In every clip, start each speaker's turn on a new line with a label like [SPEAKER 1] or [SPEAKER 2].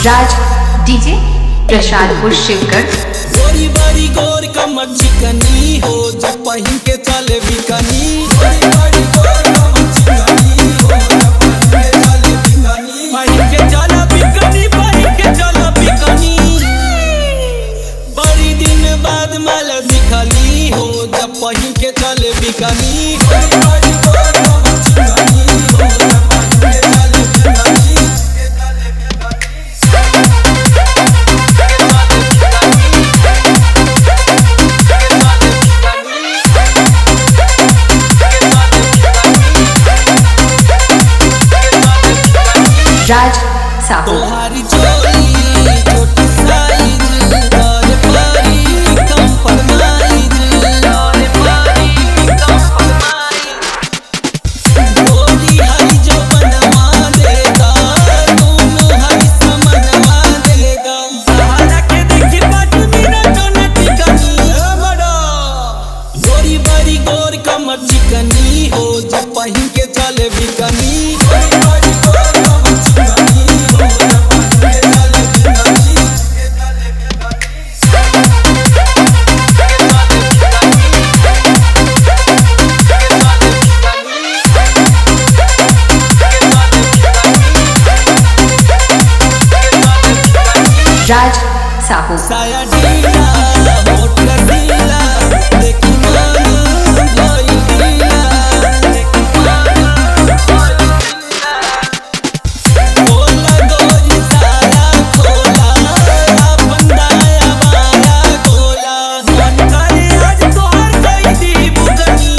[SPEAKER 1] राज DJ Prasadpur Shivgarh.
[SPEAKER 2] गोरी बारी गोर कमर चिकनी हो जब पहिन के चले बिकनी। गोरी बारी गोर कमर चिकनी हो जब पहिन के चले बिकनी। पहिन के चला बिकनी, पहिन के चला बिकनी। बड़ी दिन बाद माल दिखली हो जब पहिन के चले बिकनी। गोरी बारी गोर कमर चिकनी हो जब पहिन के चले बिकनी।
[SPEAKER 1] राज साहू
[SPEAKER 2] तोहारी चोली छोटी साइज और पारी कम फरमाइज और पारी कम फरमाइज। गोरी हरी जो बनवा देगा दोनों हरी समनवा देगा। सहारा के देखी बात मेरा तो न टिकनी बड़ा। गोरी बारी गोर कमर चिकनी हो जब पहिन के चले बिकनी। गोरी बारी गोर कमर चिकनी हो जब पहिन के चले बिकनी।
[SPEAKER 1] राज साहू
[SPEAKER 2] साया ढीला होठ रसीला देखी मन भइल ढीला। देखी मन भइल ढीला। खोला गोरी साया खोला अपन दाया वाला खोला। मन करे आज तोहर कैदी बुगनी।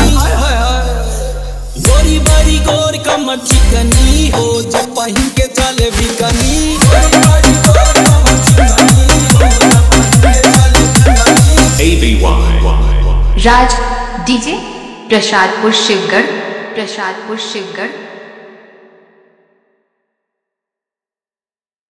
[SPEAKER 2] गोरी बारी गोर कमर चिकनी हो जब पहिन के चले बिकनी। गोरी बारी गोर कमर चिकनी हो जब पहिन के चले बिकनी।
[SPEAKER 1] राज डीजे प्रसादपुर शिवगढ़। प्रसादपुर शिवगढ़।